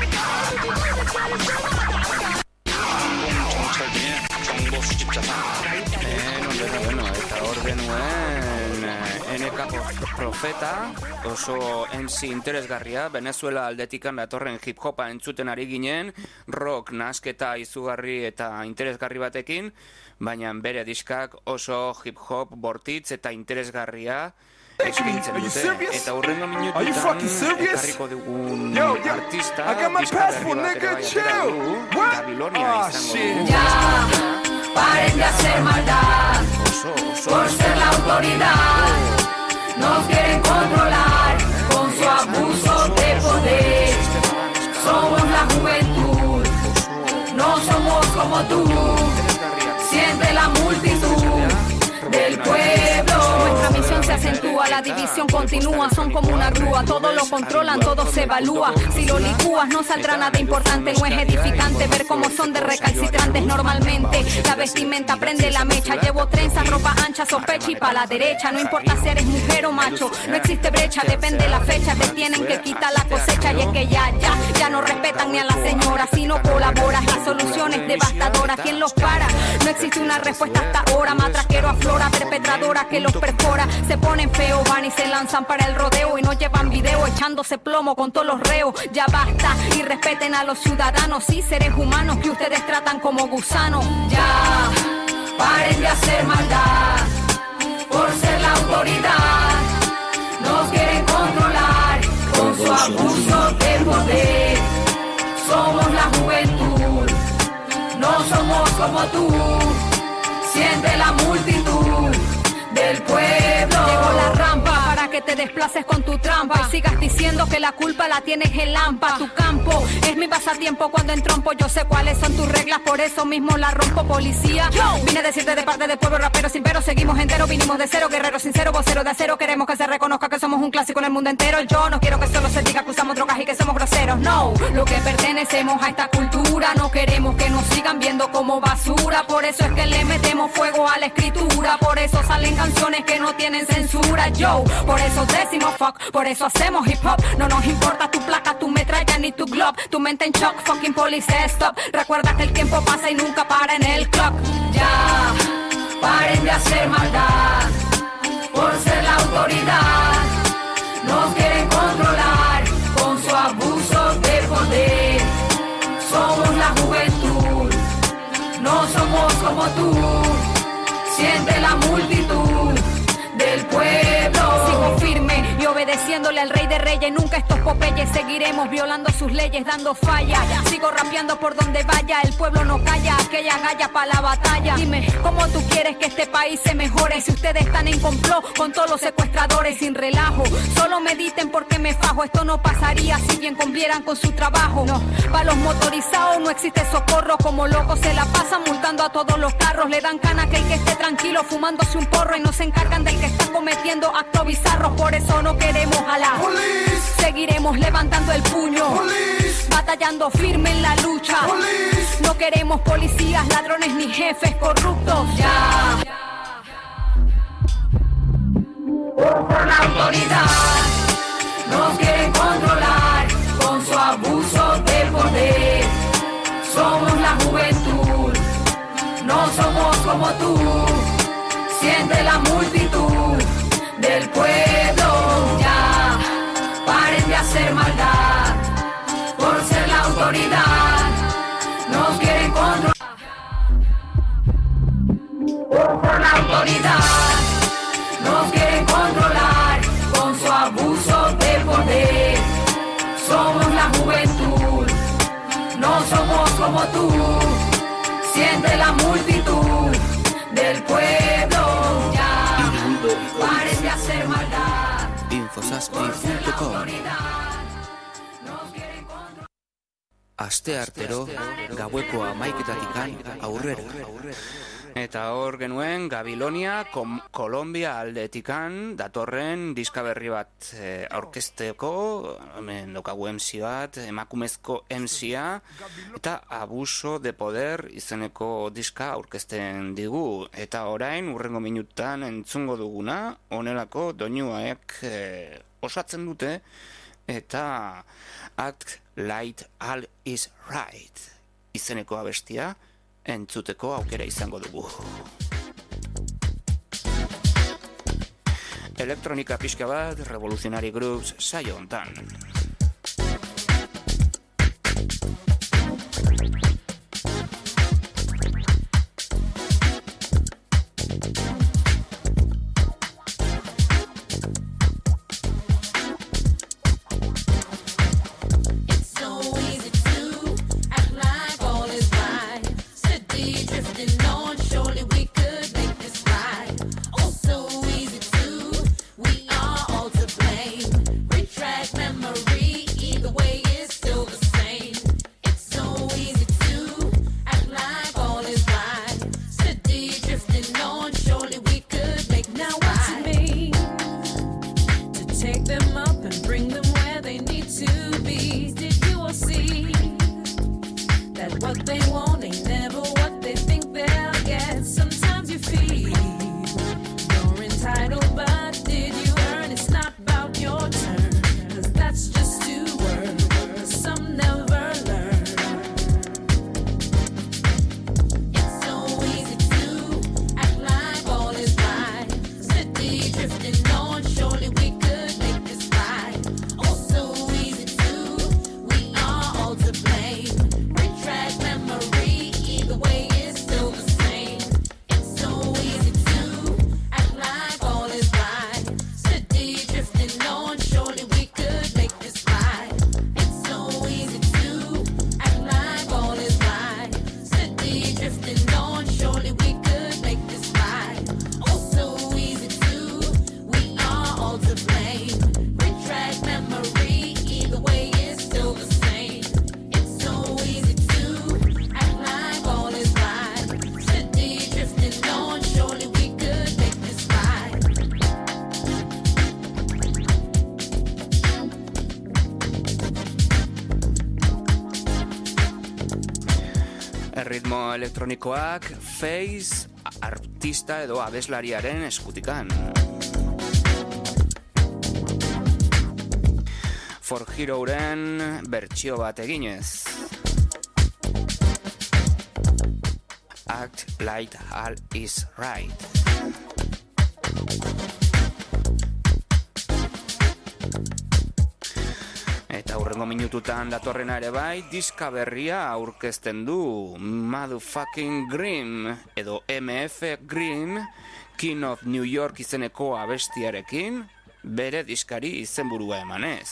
Eta hor genuen NK Profeta, oso MC interesgarria, Venezuela aldetikan datorren hip-hopa entzuten ari ginen, rock, nasketa izugarri eta interesgarri batekin, baina bere diskak oso hip-hop bortitz eta interesgarria eskintzen dute. Eta hurrengo minututan ekarriko dugun artista, diska berri batera atera du, Babilonia izango du. Paren de hacer maldad por ser la autoridad. Nos quieren controlar con su abuso de poder. Somos la juventud, no somos como tú. Siente la multitud del pueblo. Nuestra misión se acentúa, la división continúa, son como una grúa, todo lo controlan, todo se evalúa. Si lo licúas no saldrá nada importante, no es edificante ver cómo son de recalcitrantes normalmente. La vestimenta prende la mecha, llevo trenzas, ropa ancha, sospecha y pa' la derecha. No importa si eres mujer o macho, no existe brecha, depende de la fecha, te tienen que quitar la cosecha. Y es que ya no respetan ni a la señora, si no colaboras, la solución es devastadora. ¿Quién los para? No existe una respuesta hasta ahora, matraquero aflora, perpetradora que los perfora. Se ponen feos, van y se lanzan para el rodeo y no llevan video echándose plomo con todos los reos. Ya basta y respeten a los ciudadanos y seres humanos que ustedes tratan como gusanos. Ya, paren de hacer maldad por ser la autoridad. Nos quieren controlar con su abuso de poder. Somos la juventud, no somos como tú. Siente la multitud del pueblo. Llegó la rampa para que te desplaces con tu trampa y sigas diciendo que la culpa la tienes el Lampa. Tu campo es mi pasatiempo cuando entrompo. Yo sé cuáles son tus reglas, por eso mismo la rompo, policía. Vine a decirte de parte del pueblo rapero sin pero, seguimos enteros, vinimos de cero, guerrero sincero, vocero de acero. Queremos que se reconozca que somos un clásico en el mundo entero. Yo no quiero que solo se diga que usamos drogas y que somos groseros. No, lo que pertenecemos a esta cultura, no queremos que nos sigan viendo como basura. Por eso es que le metemos fuego a la escritura, por eso salen canciones que no tienen censura. Yo, por eso decimos fuck, por eso hacemos hip hop. No nos importa tu placa, tu metralla ni tu glob. Tu mente en shock, fucking police stop. Recuerda que el tiempo pasa y nunca para en el clock. Ya, paren de hacer maldad por ser la autoridad. Nos quieren controlar con su abuso de poder. Somos la juventud, no somos como tú. Siente la multitud del pueblo. Sigo firme y obedeciéndole al rey de reyes. Nunca estos popeyes, seguiremos violando sus leyes, dando falla. Sigo rapeando por donde vaya, el pueblo no calla. Aquella galla pa' la batalla. Dime, ¿cómo tú quieres que este país se mejore si ustedes están en complot con todos los secuestradores sin relajo? Solo mediten porque me fajo. Esto no pasaría si bien cumplieran con su trabajo. No, pa' los motorizados no existe socorro. Como locos se la pasan multando a todos los carros. Le dan cana a aquel que esté tranquilo fumándose un porro y no se encargan del que está cometiendo actos bizarros. Por eso no queremos a la police. Seguiremos levantando el puño, police. Batallando firme en la lucha, police. No queremos policías, ladrones ni jefes corruptos. Ya, por la autoridad nos quieren controlar con su abuso de poder. Somos la juventud, no somos como tú. Siente la multitud del pueblo. Ya, paren de hacer maldad por ser la autoridad. Nos quieren controlar por la autoridad. Nos quieren controlar con su abuso de poder. Somos la juventud, no somos como tú. Siente la multitud del pueblo. Ya, paren de hacer maldad. Infosaspi.com. Asteartero gaueko 11:00 aurrera. Eta hor genuen Gabilonia, Kolombia aldetikan datorren diska berri bat aurkezteko, hemen daukagu MC bat, emakumezko MC-a, eta Abuso de Poder izeneko diska aurkezten digu. Eta orain, urrengo minutan entzungo duguna, honelako doinuaek osatzen dute, eta Act Like All Is Right izeneko abestia entzuteko aukera izango dugu. Elektronika pixka bat, Revolutionary Grooves saio hontan. Memory take them up and bring them where they need to be. Did you all see that what they want ain't never what they think they'll get? Sometimes you feel you're entitled, but did you earn? It's not about your turn, 'cause that's just two words some never learn. It's so easy to act like all is right, city drifting on, surely we could make this right. Oh, so easy to, we are all to blame. Retract memory, either way it's still the same. It's so easy to act like all is right, city drifting on, surely we could make this right. It's so easy to act like all is right, city drifting on, surely we could make this right. Oh, so easy to, we are all to blame. Retract memory, either way it's still the same. It's so easy to act like all is right, city drifting on, surely we could make this right. Erritmo elektronikoak Face artista edo abeslariaren eskutikan. For Heroren bertsio bat eginez. Act like all is right. Eta hurrengo minututan datorrena ere bai, diska berria aurkezten du Motherfucking Grimm edo MF Grimm, King of New York izeneko abestiarekin, bere diskari izenburua emanez.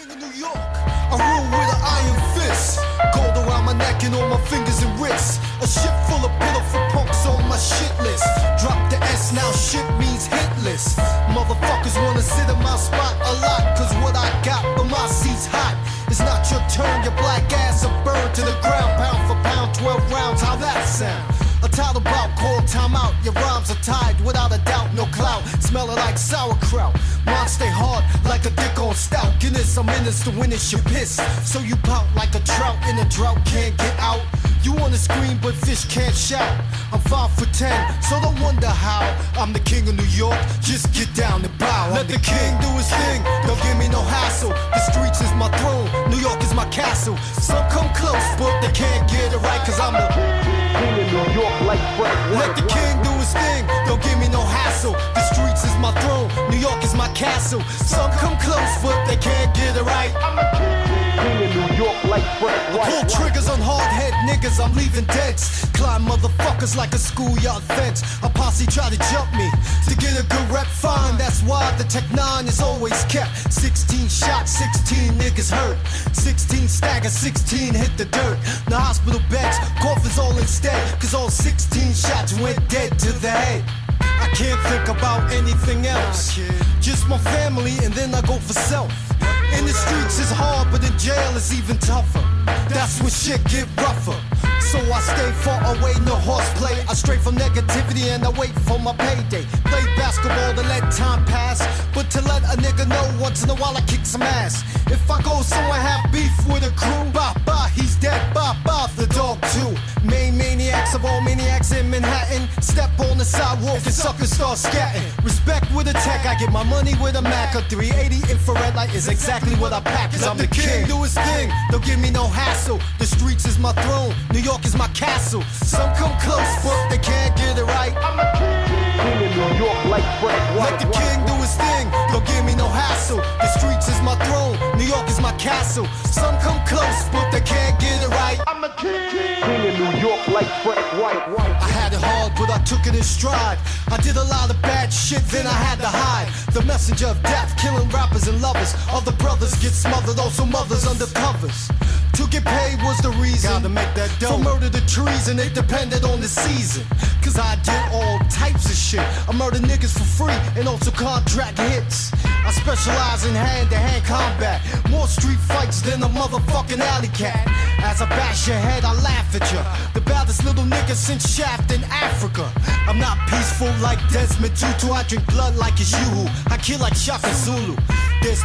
I rule with an iron fist, gold around my neck and all my fingers and wrists. A ship full of pitiful punks on my shit list. Drop the S, now shit means hitless. Motherfuckers wanna sit in my spot a lot, 'cause what I got but my seat's hot. It's not your turn, your black ass will burn to the ground. Pound for pound, 12 rounds, how that sound? A title bout called time out. Your rhymes are tied without a doubt, no clout. Smelling like sauerkraut. Mine stay hard like a dick on stout. Guinness, I'm in this to win this, you piss. So you pout like a trout in a drought, can't get out. You wanna scream but fish can't shout. I'm 5'10", so don't wonder how I'm the king of New York, just get down and bow. Let the king do his thing, don't give me no hassle. The streets is my throne, New York is my castle. Some come close but they can't get it right, 'cause I'm the king of New York like Fred White. Let the king do his thing, don't give me no hassle. The streets is my throne, New York is my castle. Some come close but they can't get it right. I'm the king of New York like Fred White. I pull triggers on hard head niggas, I'm leaving dents. Climb motherfuckers like a schoolyard fence. A posse try to jump me to get a good rep, fine. That's why the Tech 9 is always kept. 16 shots, 16 niggas hurt. 16 stagger, 16 hit the dirt. The hospital beds, coffins all instead, 'cause all 16 shots went dead to the head. I can't think about anything else, just my family and then I go for self. In the streets is hard, but in jail is even tougher. That's when shit get rougher. So I stay far away, no horseplay. I stray from negativity and I wait for my payday. Play basketball to let time pass, but to let a nigga know once in a while I kick some ass. If I go somewhere have beef with a crew, bah bah, he's dead, bah bah, the dog too. Main maniacs of all maniacs in Manhattan. Step on the sidewalk and suckers start scatting. Respect with a tech, I get my money with a Mac. A 380 infrared light is exactly what I pack, 'cause I'm the king. Do his thing, don't give me no hassle. The streets is my throne, New York is my castle. Some come close, but they can't get it right. I'm the king of New York like Fred White. Let the king do his thing, don't give me no hassle. The streets is my throne, New York is my castle. Some come close, but they can't get it right. I'm the king of New York like Fred White. I had it hard, but I took it in stride. I did a lot of bad shit, then I had to hide. The messenger of death, killing rappers and lovers. Other brothers get smothered, also mothers under covers. To get paid was the reason. Gotta make that dough. For murder the treason, it depended on the season. 'Cause I did all types of shit. I murdered niggas for free and also contract hits. I specialize in hand-to-hand combat. More street fights than a motherfucking alley cat. As I bash your head, I laugh at ya. The baddest little nigga since Shaft in Africa. I'm not peaceful like Desmond Tutu. I drink blood like it's you. I kill like Shaka Zulu.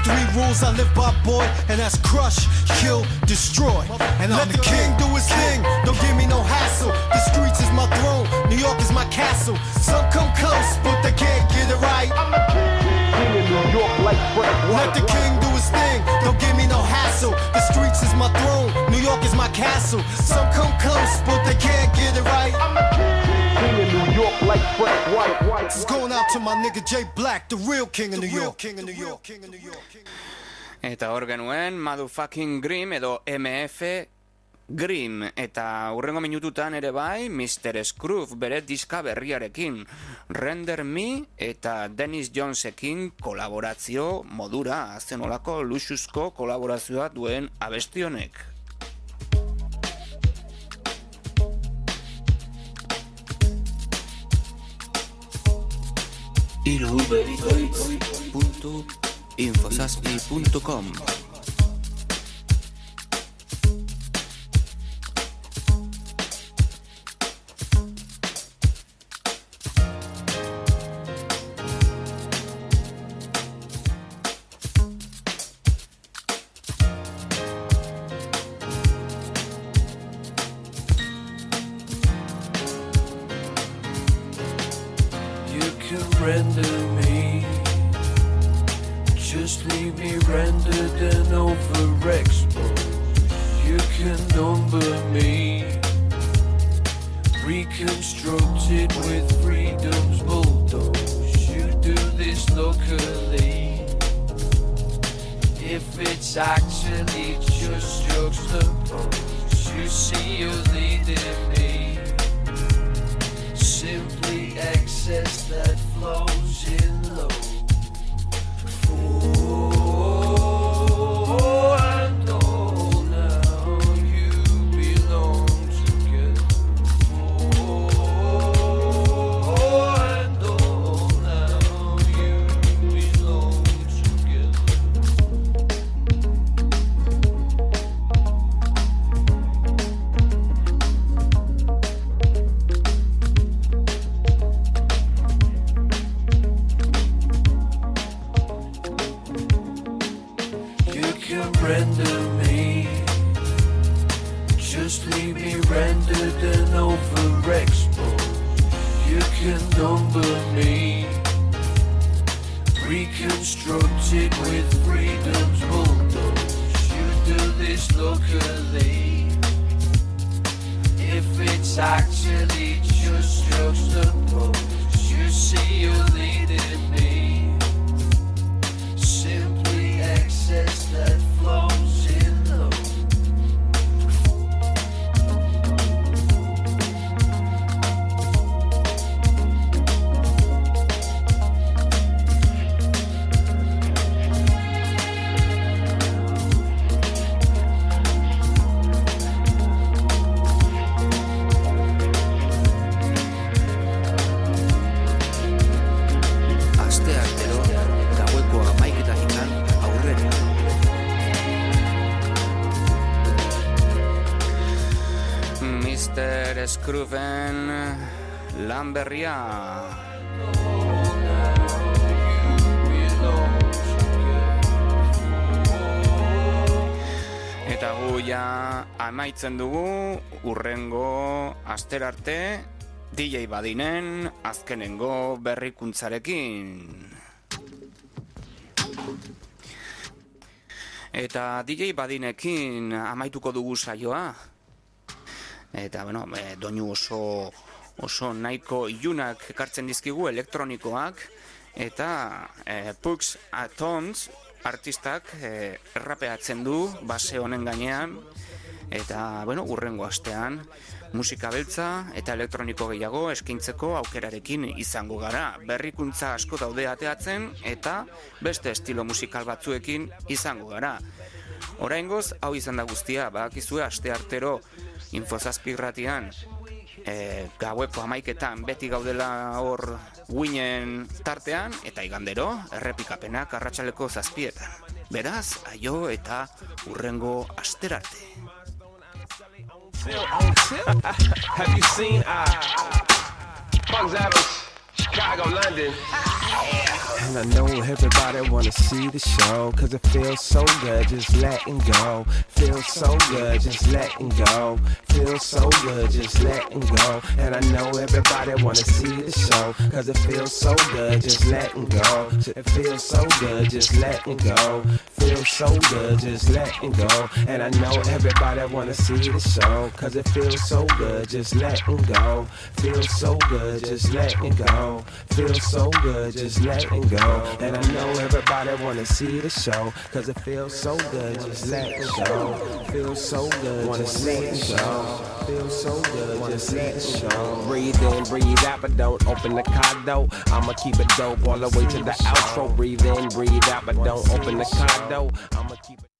3 rules I live by, boy, and that's crush, kill, destroy. And let the king do his thing, don't give me no hassle. The streets is my throne, New York is my castle. Some come close, but they can't get it right. I'm the king in New York like Fred White. Let the king do his thing, don't give me no hassle. The streets is my throne, New York is my castle. Some come close, but they can't get it right. I'm the king in New York like Fred White. This is going out to my nigga Jay Black, the real king of New York. Eta hor genuen Motherfucking Grimm edo MF Grimm, eta hurrengo minututan ere bai Mr. Scrooge bere diska berriarekin Render Me eta Dennis Jonesekin kolaborazio modura, azten olako luxuzko kolaborazioa duen abesti honek. irubericoits.infosaspi.com Render me, just leave me rendered and overexposed. You can number me, reconstructed with freedom's bulldoze. You do this locally, if it's actually just juxtaposed. You see you're leading me, simply excess that flows in low. Oh, I know now you belong together. Oh, I know now you belong together. Render me, just leave me rendered and overexposed. You can number me, reconstructed with freedom's bulldoze. You do this locally, if it's actually just juxtaposed. You see you're leading me, simply excess that flows in low. Scrooven lan berria. Eta gu ja amaitzen dugu urrengo asterarte DJ Badinen azkenengo berrikuntzarekin. Eta DJ Badinekin amaituko dugu saioa. Eta, bueno, doinu oso nahiko ilunak ekartzen dizkigu elektronikoak, eta Pugs Atoms artistak errapeatzen du base honen gainean, eta, bueno, urrengo astean musika beltza eta elektroniko gehiago eskaintzeko aukerarekin izango gara. Berrikuntza asko daude ateatzen, eta beste estilo musikal batzuekin izango gara. Oraingoz, hau izan da guztia, badakizue asteartero Infosazpi irratian gaueko 11etan beti gaudela hor guinen tartean, eta igandero errepikapenak arratsaleko 7etan. Beraz, aio eta urrengo asterarte. Have you seen Bugs Adams, Chicago, London? And I know everybody wanna see the show, cause it feels so good just letting go. Feels so good just letting go. Feels so good just letting go. And I know everybody wanna see the show, cause it feels so good just letting go. It feels so good just letting go. Feels so good just letting go. And I know everybody wanna see the show, cause it feels so good just letting go. Feels so good just letting go. Feels so good just letting go. And I know everybody wanna see the show, cause it feels so good just letting go. Feels so good wanna see the show. Feels so good wanna see the show. Breathe in, breathe out, but don't open the car door. I'ma keep it dope all the way to the outro. Breathe in, breathe out, but don't open the car door. I'ma keep it